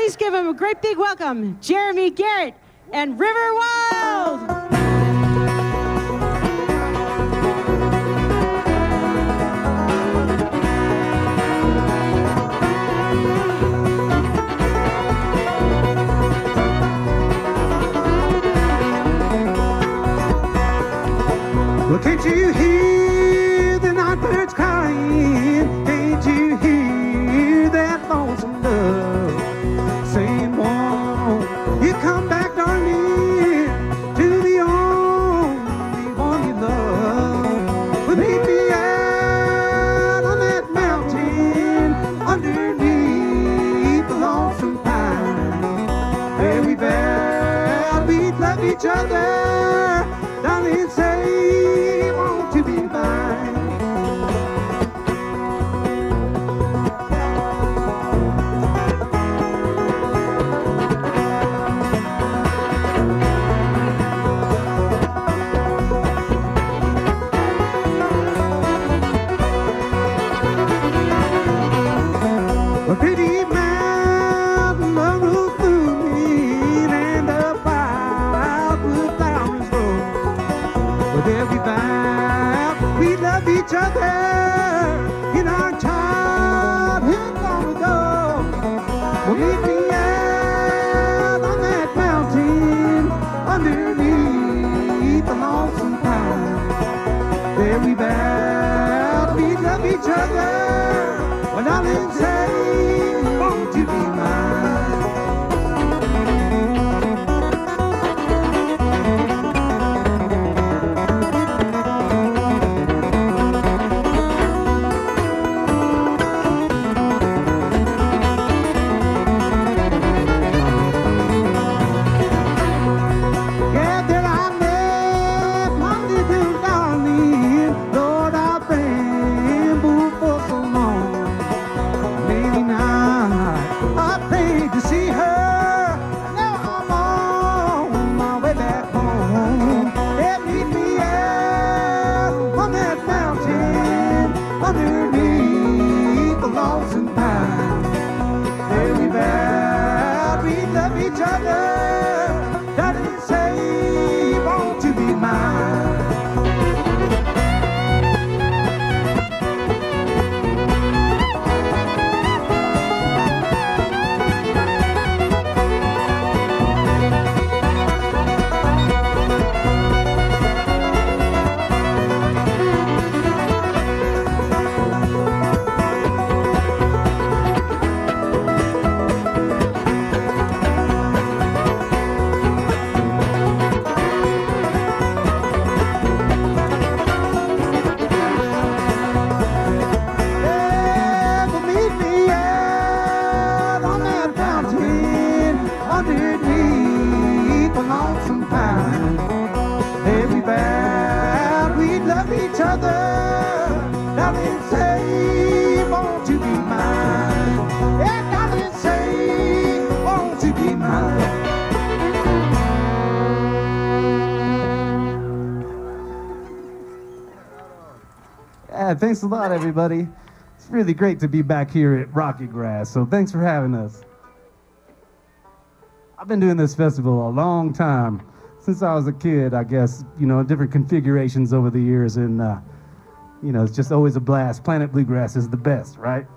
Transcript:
Please give him a great big welcome, Jeremy Garrett and River Wild. Well, can't you hear the night birds crying? Can't you hear that lonesome dove saying, won't you come back, darling, to the only one you love? Well, meet me out on that mountain underneath the lonesome pine. Where we vowed we'd love each other, darling, say, won't you be mine? A pretty mountain of rose blooming and a wildwood flowers grow. Well, there we vowed we love each other in our childhood long ago. Well, meet me out on that mountain underneath the lonesome pine. There we vowed we love each other. Well, darling, say, won't you be mine? Yeah, there I left my little darling, Lord, I've rambled for so long. Lady night, I prayed to see her. Now I'm on my way back home. Yeah, meet me out on that mountain underneath the lonesome pine. There we vowed we'd love each other. Darling, say, won't you be mine? Yeah, but meet me out on that mountain underneath the lonesome pine. There we vowed we'd love each other. Darling, say, won't you be mine? Yeah, darling, say, won't you be mine? Yeah, thanks a lot, everybody. It's really great to be back here at Rocky Grass, so thanks for having us. I've been doing this festival a long time, since I was a kid, I guess, different configurations over the years, and, it's just always a blast. Planet Bluegrass is the best, right?